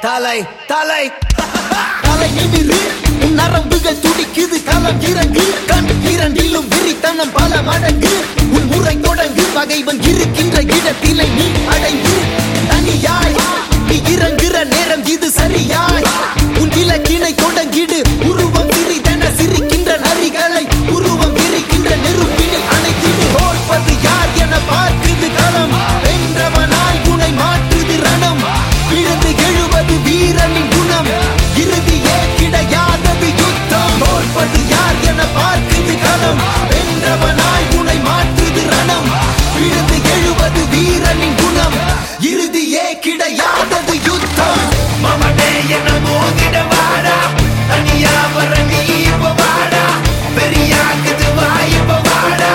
தலை தலை தலை நிமிரு உன் நரம்புகள் துடிக்குது களம் இறங்கு கண் இரண்டிலும் விரித்தனம் பல மடங்கு உன் முறை தொடங்கு பகைவன் இருக்கின்ற இடத்திலே நீ அடைந்து தனியாய் நீ இறங்குற நேரம் இது சரியாய் உன் இலக்கினை தொடங்கிடு உருவம் சிறிதென சிரிக்கின்ற நரிகளை உருவம் விரிக்கின்ற நெருப்பினை அணைத்திடு தோற்பது யார் என பார்க்குது களம் வென்றவனாய் உனை மாற்றுது ரணம் விழுந்து எழுவது வீரனின் குணம் இறுதியே கிடையாதது யுத்தம் தோற்பது யார் என பார்க்குது களம் வென்றவனாய் உனை மாற்றுது ரணம் விழுந்து எழுவது வீரனின் குணம் இறுதியே கிடையாதது யுத்தம் மமனே என மோதிட வாடா தனியா வர நீ இப்ப வாடா பெரியாக்குது வாய்ப்ப வாடா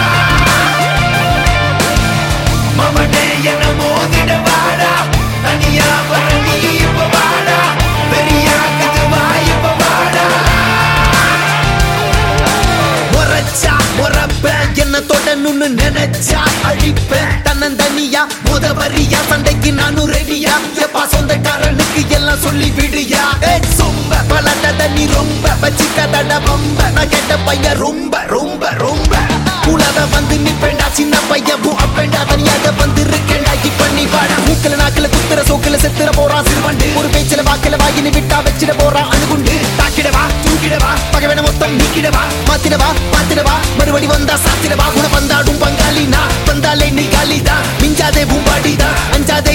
மமனே என மோதிட வாடா தனியா வர நீ இப்ப வாடா பெரியாக்குது வாய்ப்ப வாடா முறைச்சா முறைப்பேன் என்ன தொடணும்னு நினைச்சா அழிப்பேன் தன்னந்தனியா முதவரியா சண்டைக்கு நானும் ரெடியா எப்பா சொந்தக்காரனுக்கு எல்லாம் சொல்லி விடுயா சொம்ப பலட்டத நீ ரொம்ப வச்சிக்கதட ரொம்ப நான் கேட்ட பையன் ரொம்ப ரொம்ப ரொம்ப உலக வந்து நிப்பேண்டா சின்ன பையன் அப்பேண்டா தனியாக வந்து இருக்கேண்டா இப்ப நீ வாடா மூக்கல நாக்கல குத்துற சோக்கல செத்துற போறான் சிறுவண்டு ஒரு பேச்சில வாக்கல வாயினு விட்டா வச்சிட போறான் அணுகுண்டு தாக்கிடவா தூக்கிடவா பகவன மொத்தம் நீக்கிடவா மாத்திடவா மறுபடி வந்தா சாத்திடவா குண பந்தாடும் பங்காளி நான் வந்தாலே நீ காலிதான் மிஞ்சாதே பூம்பாடிதான் அஞ்சாதே